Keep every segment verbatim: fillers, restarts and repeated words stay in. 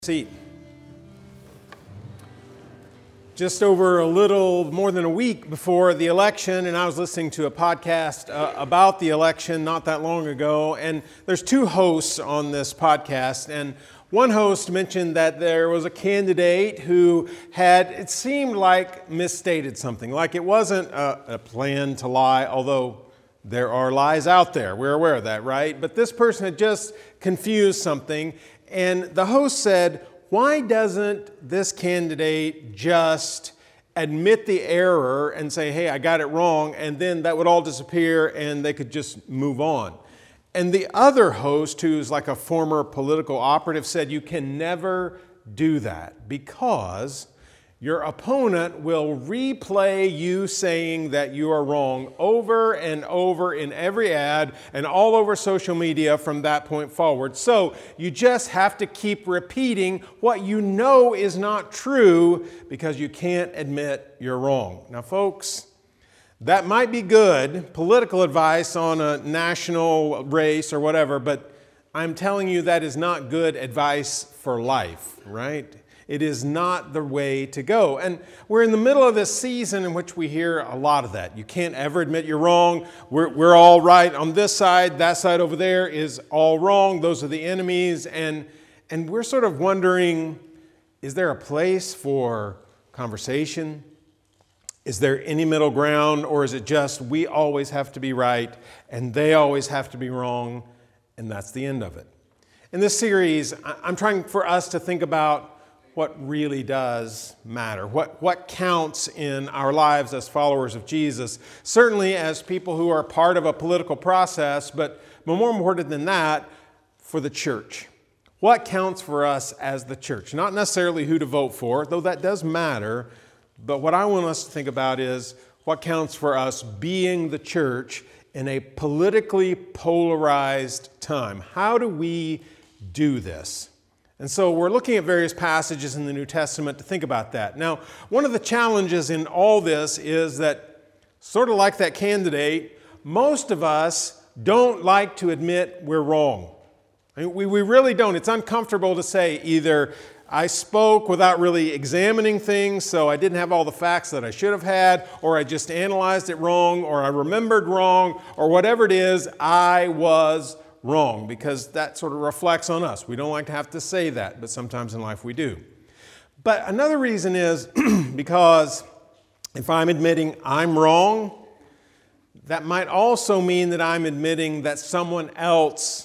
Seat. Just over a little more than a week before the election, and I was listening to a podcast uh, about the election not that long ago, and there's two hosts on this podcast, and one host mentioned that there was a candidate who had, it seemed like, misstated something, like it wasn't a, a plan to lie, although there are lies out there. We're aware of that, right? But this person had just confused something. And the host said, why doesn't this candidate just admit the error and say, hey, I got it wrong, and then that would all disappear and they could just move on? And the other host, who's like a former political operative, said you can never do that because your opponent will replay you saying that you are wrong over and over in every ad and all over social media from that point forward. So you just have to keep repeating what you know is not true because you can't admit you're wrong. Now, folks, that might be good political advice on a national race or whatever, but I'm telling you that is not good advice for life, right? It is not the way to go. And we're in the middle of this season in which we hear a lot of that. You can't ever admit you're wrong. We're, we're all right on this side. That side over there is all wrong. Those are the enemies. And, and we're sort of wondering, is there a place for conversation? Is there any middle ground? Or is it just we always have to be right and they always have to be wrong? And that's the end of it. In this series, I'm trying for us to think about what really does matter, what, what counts in our lives as followers of Jesus, certainly as people who are part of a political process, but more important than that, for the church. What counts for us as the church? Not necessarily who to vote for, though that does matter, but what I want us to think about is what counts for us being the church in a politically polarized time. How do we do this? And so we're looking at various passages in the New Testament to think about that. Now, one of the challenges in all this is that, sort of like that candidate, most of us don't like to admit we're wrong. I mean, we, we really don't. It's uncomfortable to say either I spoke without really examining things, so I didn't have all the facts that I should have had, or I just analyzed it wrong, or I remembered wrong, or whatever it is, I was wrong, because that sort of reflects on us. We don't like to have to say that, but sometimes in life we do. But another reason is because if I'm admitting I'm wrong, that might also mean that I'm admitting that someone else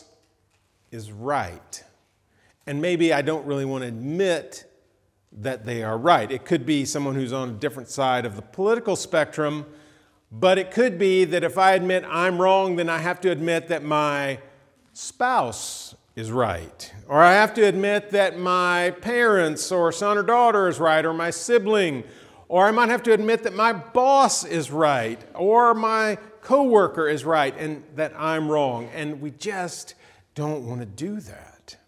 is right. And maybe I don't really want to admit that they are right. It could be someone who's on a different side of the political spectrum, but it could be that if I admit I'm wrong, then I have to admit that my spouse is right, or I have to admit that my parents or son or daughter is right, or my sibling, or I might have to admit that my boss is right, or my coworker is right, and that I'm wrong. And we just don't want to do that.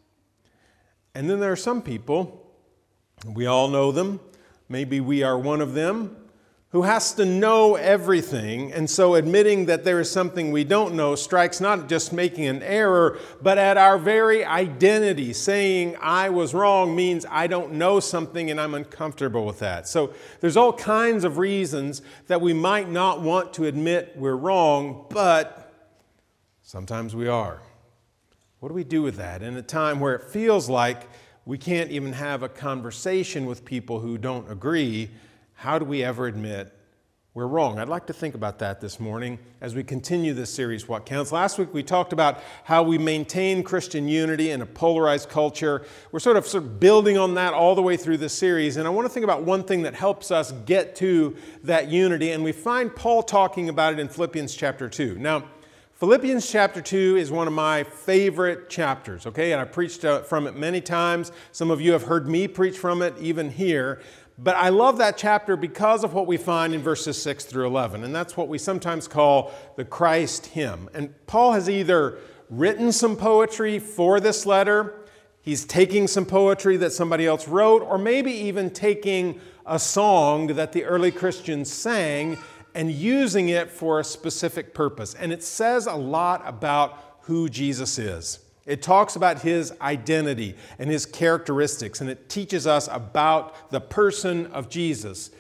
And then there are some people, we all know them, maybe we are one of them, who has to know everything, and so admitting that there is something we don't know strikes not just making an error, but at our very identity. Saying I was wrong means I don't know something and I'm uncomfortable with that. So there's all kinds of reasons that we might not want to admit we're wrong, but sometimes we are. What do we do with that in a time where it feels like we can't even have a conversation with people who don't agree? How do we ever admit we're wrong? I'd like to think about that this morning as we continue this series, What Counts. Last week we talked about how we maintain Christian unity in a polarized culture. We're sort of, sort of building on that all the way through this series, and I want to think about one thing that helps us get to that unity, and we find Paul talking about it in Philippians chapter two. Now, Philippians chapter two is one of my favorite chapters, okay? And I preached from it many times. Some of you have heard me preach from it even here. But I love that chapter because of what we find in verses six through eleven. And that's what we sometimes call the Christ hymn. And Paul has either written some poetry for this letter, he's taking some poetry that somebody else wrote, or maybe even taking a song that the early Christians sang and using it for a specific purpose. And it says a lot about who Jesus is. It talks about his identity and his characteristics, and it teaches us about the person of Jesus.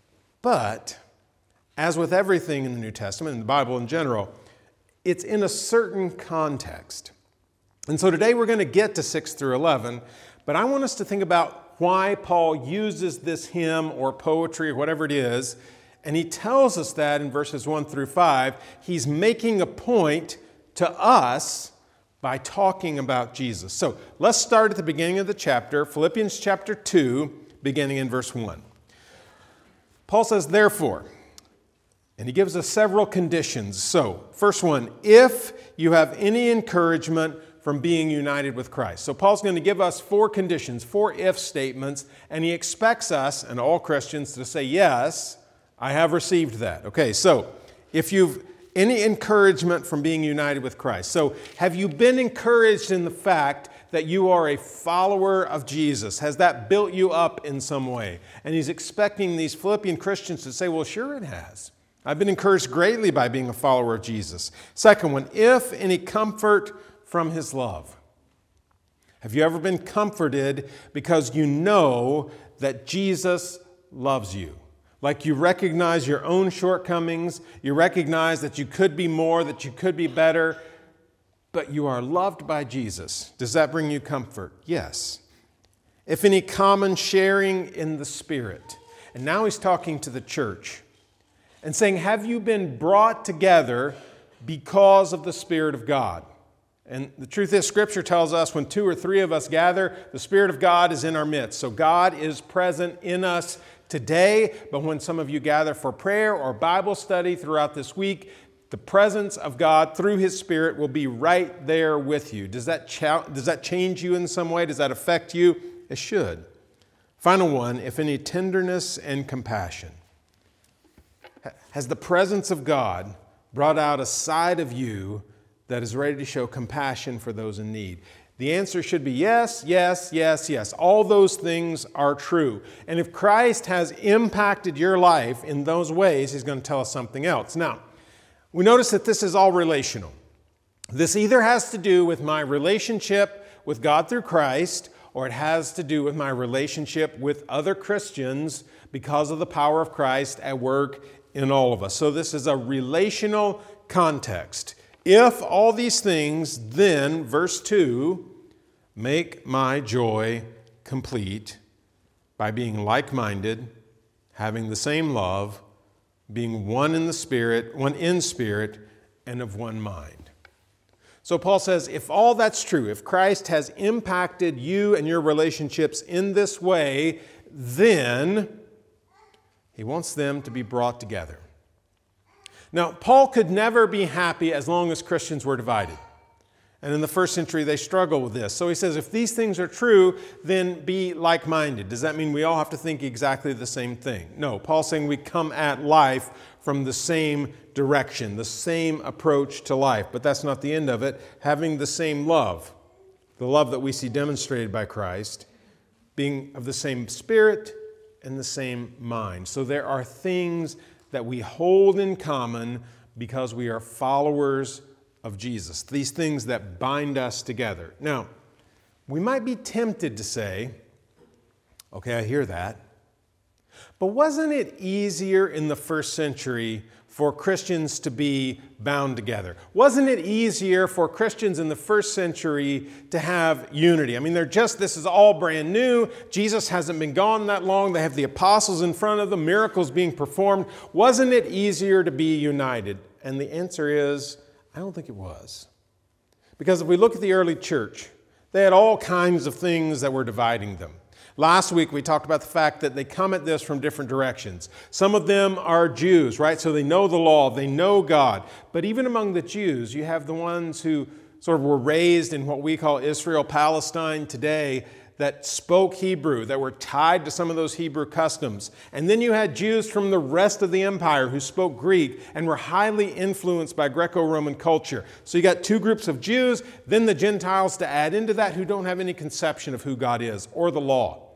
But, as with everything in the New Testament and the Bible in general, it's in a certain context. And so today we're going to get to six through eleven, but I want us to think about why Paul uses this hymn or poetry or whatever it is, and he tells us that in verses one through five. He's making a point to us by talking about Jesus. So let's start at the beginning of the chapter, Philippians chapter two, beginning in verse one. Paul says, therefore, and he gives us several conditions. So, first one, if you have any encouragement from being united with Christ. So Paul's going to give us four conditions, four if statements, and he expects us and all Christians to say, yes, I have received that. Okay, so if you've any encouragement from being united with Christ. So have you been encouraged in the fact that you are a follower of Jesus? Has that built you up in some way? And he's expecting these Philippian Christians to say, well, sure it has. I've been encouraged greatly by being a follower of Jesus. Second one, if any comfort from his love. Have you ever been comforted because you know that Jesus loves you? Like you recognize your own shortcomings, you recognize that you could be more, that you could be better, but you are loved by Jesus. Does that bring you comfort? Yes. If any common sharing in the Spirit. And now he's talking to the church and saying, have you been brought together because of the Spirit of God? And the truth is, Scripture tells us when two or three of us gather, the Spirit of God is in our midst. So God is present in us today, but when some of you gather for prayer or Bible study throughout this week, the presence of God through His Spirit will be right there with you. Does that, cha- does that change you in some way? Does that affect you? It should. Final one, if any tenderness and compassion. Has the presence of God brought out a side of you that is ready to show compassion for those in need? The answer should be yes, yes, yes, yes. All those things are true. And if Christ has impacted your life in those ways, He's going to tell us something else. Now, we notice that this is all relational. This either has to do with my relationship with God through Christ, or it has to do with my relationship with other Christians because of the power of Christ at work in all of us. So this is a relational context. If all these things, then, verse two, make my joy complete by being like-minded, having the same love, being one in the Spirit, one in spirit, and of one mind. So Paul says, if all that's true, if Christ has impacted you and your relationships in this way, then he wants them to be brought together. Now, Paul could never be happy as long as Christians were divided. And in the first century, they struggled with this. So he says, if these things are true, then be like-minded. Does that mean we all have to think exactly the same thing? No, Paul's saying we come at life from the same direction, the same approach to life. But that's not the end of it. Having the same love, the love that we see demonstrated by Christ, being of the same spirit and the same mind. So there are things that we hold in common because we are followers of Jesus. These things that bind us together. Now, we might be tempted to say, okay, I hear that, but wasn't it easier in the first century for Christians to be bound together? Wasn't it easier for Christians in the first century to have unity? I mean, they're just, this is all brand new. Jesus hasn't been gone that long. They have the apostles in front of them, miracles being performed. Wasn't it easier to be united? And the answer is, I don't think it was. Because if we look at the early church, they had all kinds of things that were dividing them. Last week, we talked about the fact that they come at this from different directions. Some of them are Jews, right? So they know the law, they know God. But even among the Jews, you have the ones who sort of were raised in what we call Israel, Palestine today, that spoke Hebrew, that were tied to some of those Hebrew customs. And then you had Jews from the rest of the empire who spoke Greek and were highly influenced by Greco-Roman culture. So you got two groups of Jews, then the Gentiles to add into that who don't have any conception of who God is or the law.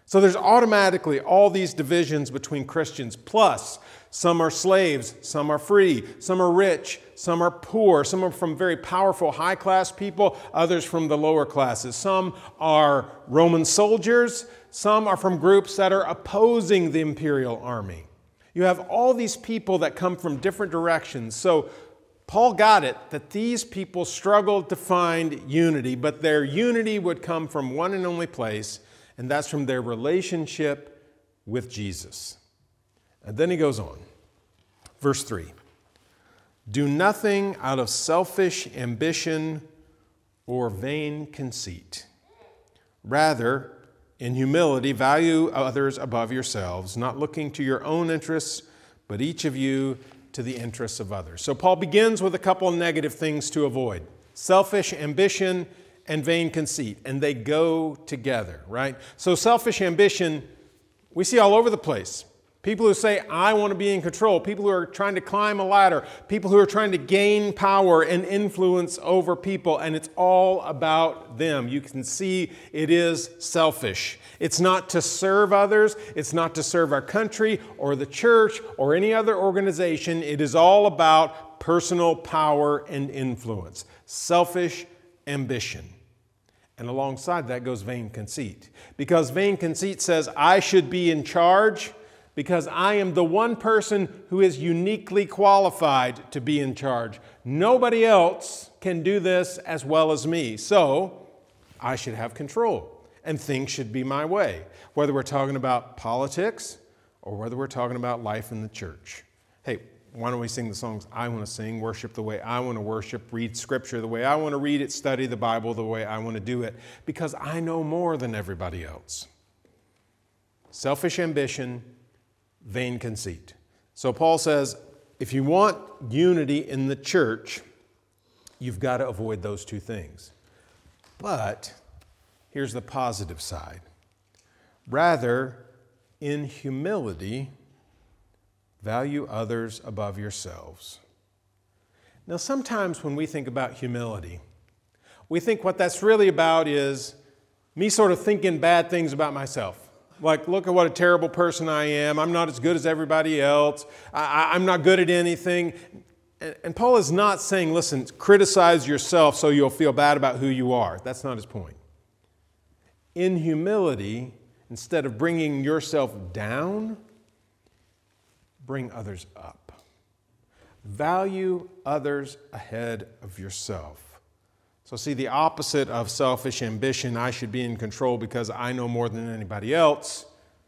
So there's automatically all these divisions between Christians, plus some are slaves, some are free, some are rich, some are poor, some are from very powerful high-class people, others from the lower classes. Some are Roman soldiers, some are from groups that are opposing the imperial army. You have all these people that come from different directions. So Paul got it that these people struggled to find unity, but their unity would come from one and only place, and that's from their relationship with Jesus. And then he goes on. Verse three. Do nothing out of selfish ambition or vain conceit. Rather, in humility, value others above yourselves, not looking to your own interests, but each of you to the interests of others. So Paul begins with a couple of negative things to avoid. Selfish ambition and vain conceit, and they go together, right? So selfish ambition, we see all over the place. People who say, I want to be in control. People who are trying to climb a ladder. People who are trying to gain power and influence over people, and it's all about them. You can see it is selfish. It's not to serve others. It's not to serve our country or the church or any other organization. It is all about personal power and influence. Selfish ambition. And alongside that goes vain conceit. Because vain conceit says, I should be in charge because I am the one person who is uniquely qualified to be in charge. Nobody else can do this as well as me. So I should have control and things should be my way. Whether we're talking about politics or whether we're talking about life in the church. Hey, why don't we sing the songs I want to sing, worship the way I want to worship, read Scripture the way I want to read it, study the Bible the way I want to do it, because I know more than everybody else. Selfish ambition, vain conceit. So Paul says, if you want unity in the church, you've got to avoid those two things. But here's the positive side. Rather, in humility, value others above yourselves. Now, sometimes when we think about humility, we think what that's really about is me sort of thinking bad things about myself. Like, look at what a terrible person I am. I'm not as good as everybody else. I, I'm not good at anything. And, and Paul is not saying, listen, criticize yourself so you'll feel bad about who you are. That's not his point. In humility, instead of bringing yourself down, bring others up. Value others ahead of yourself. So see, the opposite of selfish ambition, I should be in control because I know more than anybody else.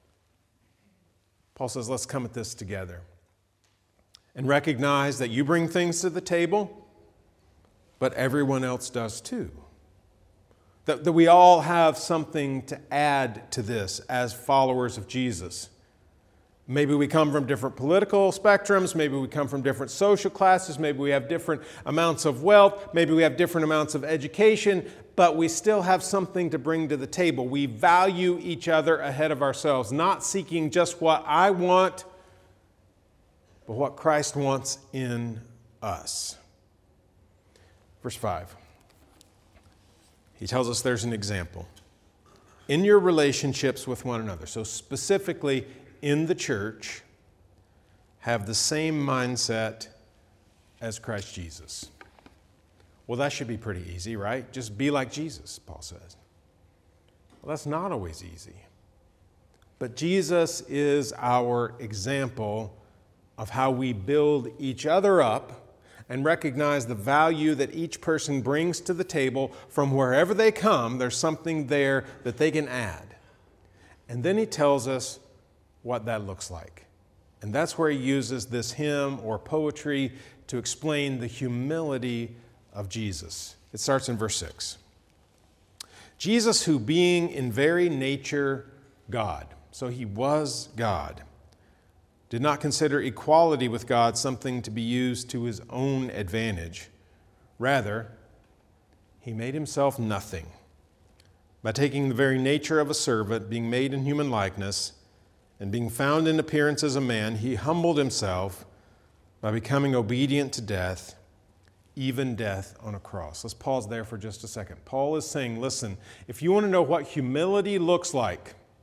Paul says, let's come at this together and recognize that you bring things to the table, but everyone else does too. That, that we all have something to add to this as followers of Jesus. Maybe we come from different political spectrums. Maybe we come from different social classes. Maybe we have different amounts of wealth. Maybe we have different amounts of education. But we still have something to bring to the table. We value each other ahead of ourselves, not seeking just what I want, but what Christ wants in us. Verse five. He tells us there's an example. In your relationships with one another. So specifically, in the church, have the same mindset as Christ Jesus. Well, that should be pretty easy, right? Just be like Jesus, Paul says. Well, that's not always easy. But Jesus is our example of how we build each other up and recognize the value that each person brings to the table. From wherever they come, there's something there that they can add. And then he tells us what that looks like. And that's where he uses this hymn or poetry to explain the humility of Jesus. It starts in verse six. Jesus, who being in very nature God, so he was God, did not consider equality with God something to be used to his own advantage. Rather, he made himself nothing by taking the very nature of a servant, being made in human likeness, and being found in appearance as a man, he humbled himself by becoming obedient to death, even death on a cross. Let's pause there for just a second. Paul is saying, listen, if you want to know what humility looks like,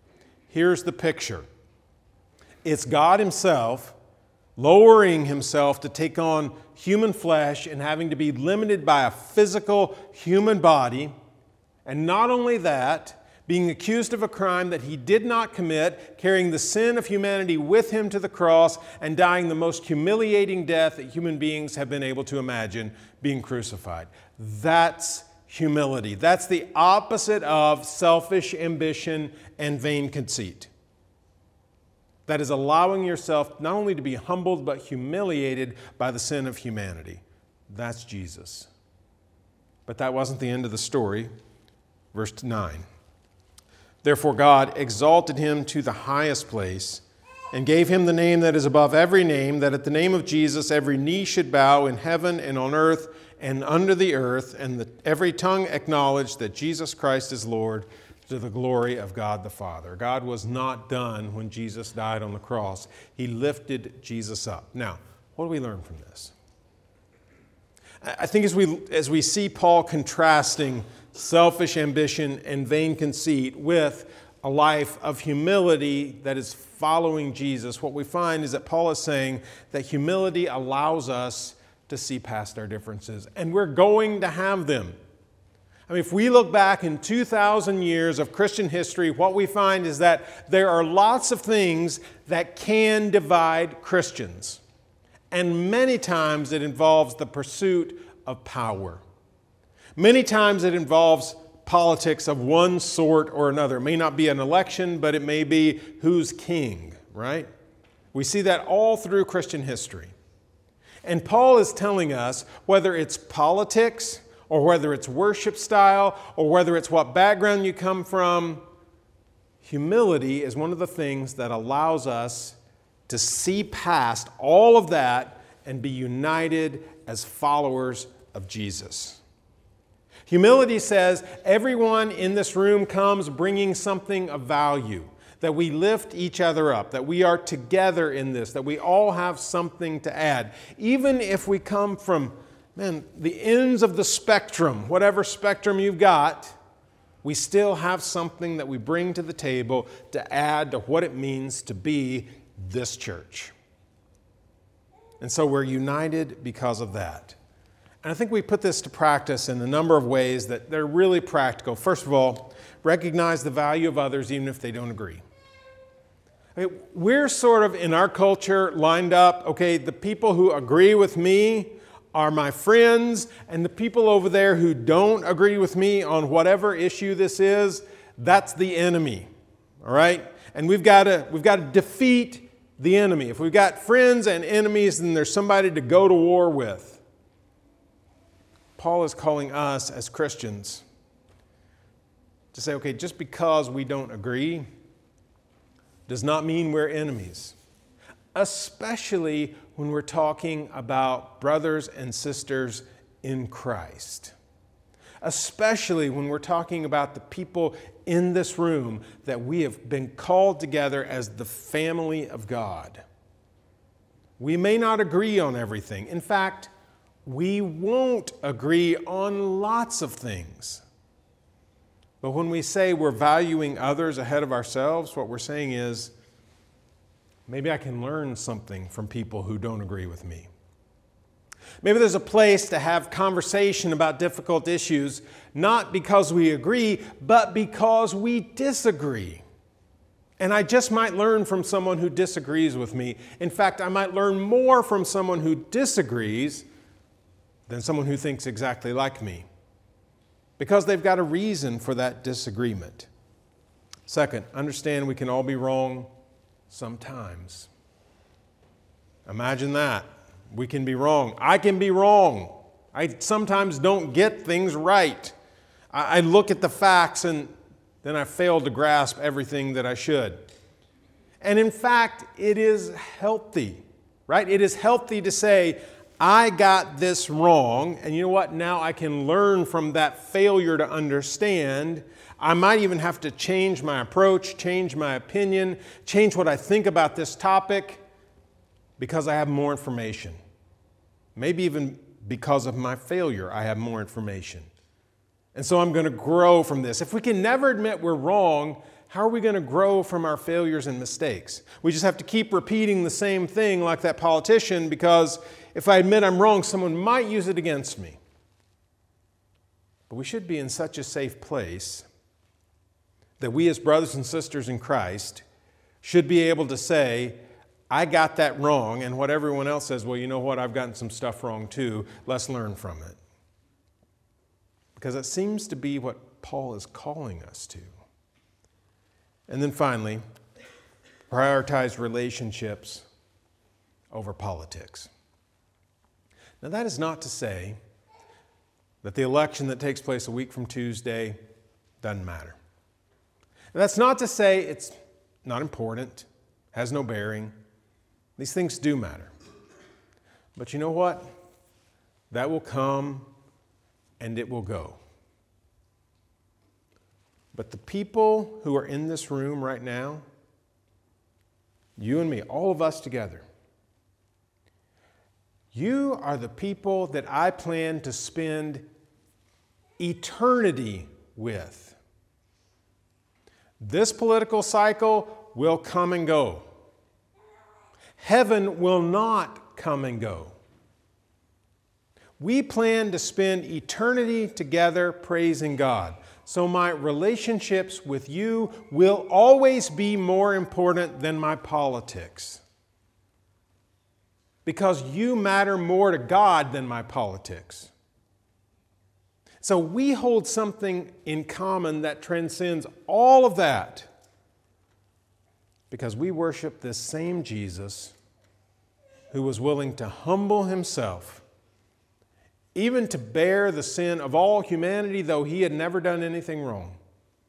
Here's the picture. It's God himself lowering himself to take on human flesh and having to be limited by a physical human body. And not only that, being accused of a crime that he did not commit, carrying the sin of humanity with him to the cross, and dying the most humiliating death that human beings have been able to imagine, being crucified. That's humility. That's the opposite of selfish ambition and vain conceit. That is allowing yourself not only to be humbled, but humiliated by the sin of humanity. That's Jesus. But that wasn't the end of the story. Verse nine. Therefore God exalted him to the highest place and gave him the name that is above every name, that at the name of Jesus every knee should bow in heaven and on earth and under the earth, and that every tongue acknowledge that Jesus Christ is Lord, to the glory of God the Father. God was not done when Jesus died on the cross. He lifted Jesus up. Now, what do we learn from this? I think as we, as we see Paul contrasting selfish ambition and vain conceit with a life of humility that is following Jesus, what we find is that Paul is saying that humility allows us to see past our differences, and we're going to have them. I mean, if we look back in two thousand years of Christian history, what we find is that there are lots of things that can divide Christians. And many times it involves the pursuit of power. Many times it involves politics of one sort or another. It may not be an election, but it may be who's king, right? We see that all through Christian history. And Paul is telling us whether it's politics or whether it's worship style or whether it's what background you come from, humility is one of the things that allows us to see past all of that and be united as followers of Jesus. Humility says everyone in this room comes bringing something of value, that we lift each other up, that we are together in this, that we all have something to add. Even if we come from, man, the ends of the spectrum, whatever spectrum you've got, we still have something that we bring to the table to add to what it means to be this church. And so we're united because of that. And I think we put this to practice in a number of ways that they're really practical. First of all, recognize the value of others even if they don't agree. I mean, we're sort of in our culture lined up, okay, the people who agree with me are my friends, and the people over there who don't agree with me on whatever issue this is, that's the enemy, all right? And we've got to, we've got to defeat the enemy. If we've got friends and enemies, then there's somebody to go to war with. Paul is calling us as Christians to say, okay, just because we don't agree does not mean we're enemies, especially when we're talking about brothers and sisters in Christ, especially when we're talking about the people in this room that we have been called together as the family of God. We may not agree on everything. In fact, we won't agree on lots of things. But when we say we're valuing others ahead of ourselves, what we're saying is, maybe I can learn something from people who don't agree with me. Maybe there's a place to have conversation about difficult issues, not because we agree, but because we disagree. And I just might learn from someone who disagrees with me. In fact, I might learn more from someone who disagrees than someone who thinks exactly like me, because they've got a reason for that disagreement. Second, understand we can all be wrong sometimes. Imagine that. We can be wrong. I can be wrong. I sometimes don't get things right. I, I look at the facts and then I fail to grasp everything that I should. And in fact, it is healthy, right? It is healthy to say, I got this wrong, and you know what? Now I can learn from that failure to understand. I might even have to change my approach, change my opinion, change what I think about this topic because I have more information. Maybe even because of my failure, I have more information. And so I'm going to grow from this. If we can never admit we're wrong, How are we going to grow from our failures and mistakes? We just have to keep repeating the same thing like that politician, because if I admit I'm wrong, someone might use it against me. But we should be in such a safe place that we as brothers and sisters in Christ should be able to say, I got that wrong, and what everyone else says, well, you know what, I've gotten some stuff wrong too. Let's learn from it. Because it seems to be what Paul is calling us to. And then finally, prioritize relationships over politics. Now, that is not to say that the election that takes place a week from Tuesday doesn't matter. And that's not to say it's not important, has no bearing. These things do matter. But you know what? That will come and it will go. But the people who are in this room right now, you and me, all of us together, you are the people that I plan to spend eternity with. This political cycle will come and go. Heaven will not come and go. We plan to spend eternity together praising God. So my relationships with you will always be more important than my politics. Because you matter more to God than my politics. So we hold something in common that transcends all of that. Because we worship this same Jesus who was willing to humble himself, even to bear the sin of all humanity, though he had never done anything wrong.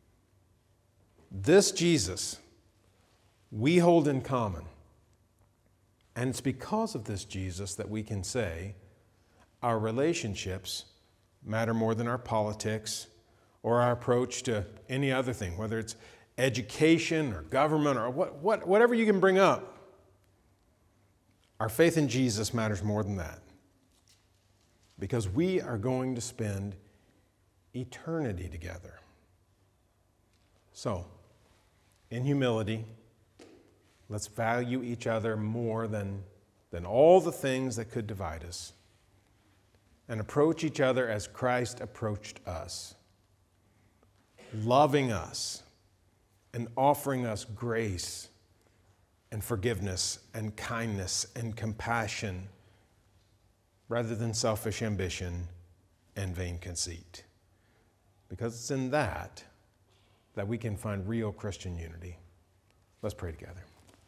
This Jesus we hold in common. And it's because of this Jesus that we can say our relationships matter more than our politics or our approach to any other thing, whether it's education or government or what, what, whatever you can bring up. Our faith in Jesus matters more than that, because we are going to spend eternity together. So, in humility, let's value each other more than, than all the things that could divide us, and approach each other as Christ approached us, loving us and offering us grace and forgiveness and kindness and compassion rather than selfish ambition and vain conceit. Because it's in that that we can find real Christian unity. Let's pray together.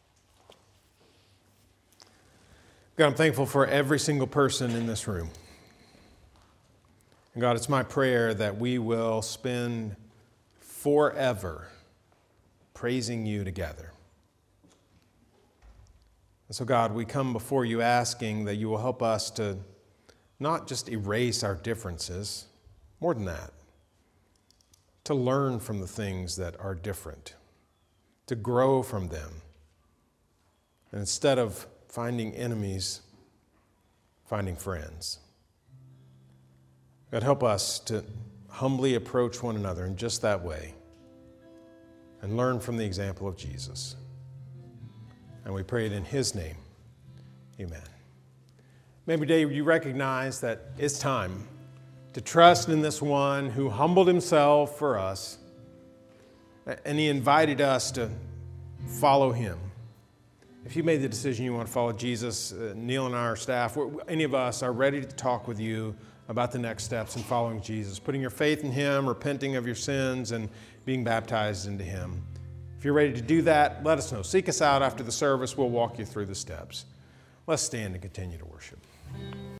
God, I'm thankful for every single person in this room. And God, it's my prayer that we will spend forever praising you together. And so, God, we come before you asking that you will help us to not just erase our differences, more than that, to learn from the things that are different, to grow from them. And instead of finding enemies, finding friends. God, help us to humbly approach one another in just that way and learn from the example of Jesus. And we pray it in his name. Amen. Maybe today you recognize that it's time to trust in this one who humbled himself for us, and he invited us to follow him. If you made the decision you want to follow Jesus, uh, Neil and our staff, any of us are ready to talk with you about the next steps in following Jesus, putting your faith in him, repenting of your sins, and being baptized into him. If you're ready to do that, let us know. Seek us out after the service. We'll walk you through the steps. Let's stand and continue to worship.